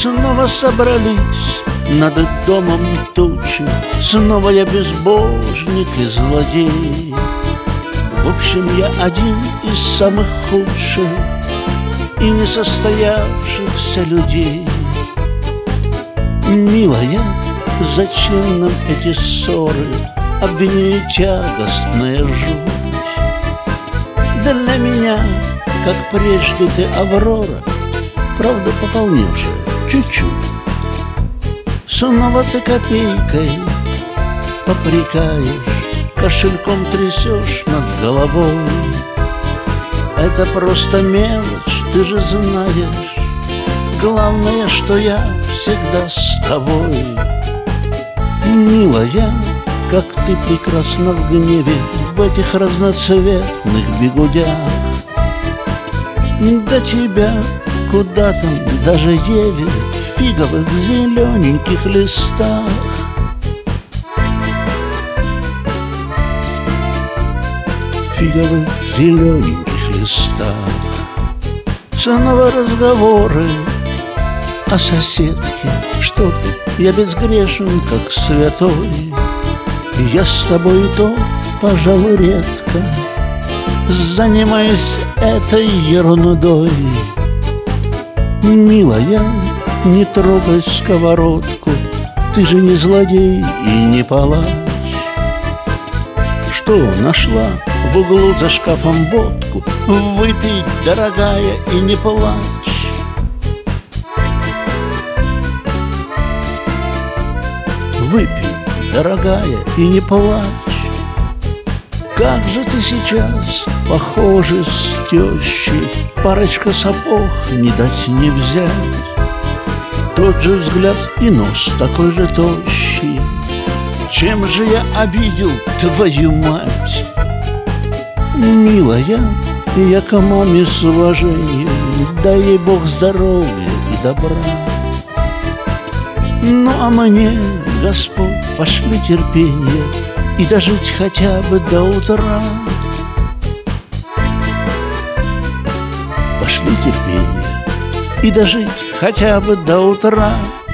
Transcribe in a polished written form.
Снова собрались над домом тучи, снова я безбожник и злодей. В общем, я один из самых худших и несостоявшихся людей. Милая, зачем нам эти ссоры, обвинение тягостная жуть? Для меня, как прежде, ты Аврора, правда пополневшая чуть-чуть. Снова ты копейкой попрекаешь, кошельком трясешь над головой. Это просто мелочь, ты же знаешь. Главное, что я всегда с тобой. Милая, как ты прекрасна в гневе, в этих разноцветных бегудях. До тебя куда там, даже Еве, в фиговых зелененьких листах. В фиговых зелененьких листах. Снова разговоры о соседке. Что ты, я безгрешен, как святой. Я с тобой и то, пожалуй, редко занимаюсь этой ерундой. Милая, не трогай сковородку, ты же не злодей и не палач. Что нашла в углу за шкафом водку? Выпей, дорогая, и не плачь. Выпей, дорогая, и не плачь. Как же ты сейчас похожа с тещей, парочка сапог не дать не взять. Тот же взгляд и нос такой же тощий. Чем же я обидел твою мать? Милая, я к маме с уважением, дай ей Бог здоровья и добра. Ну а мне, Господь, пошли терпение и дожить хотя бы до утра. Пошли терпение и дожить хотя бы до утра.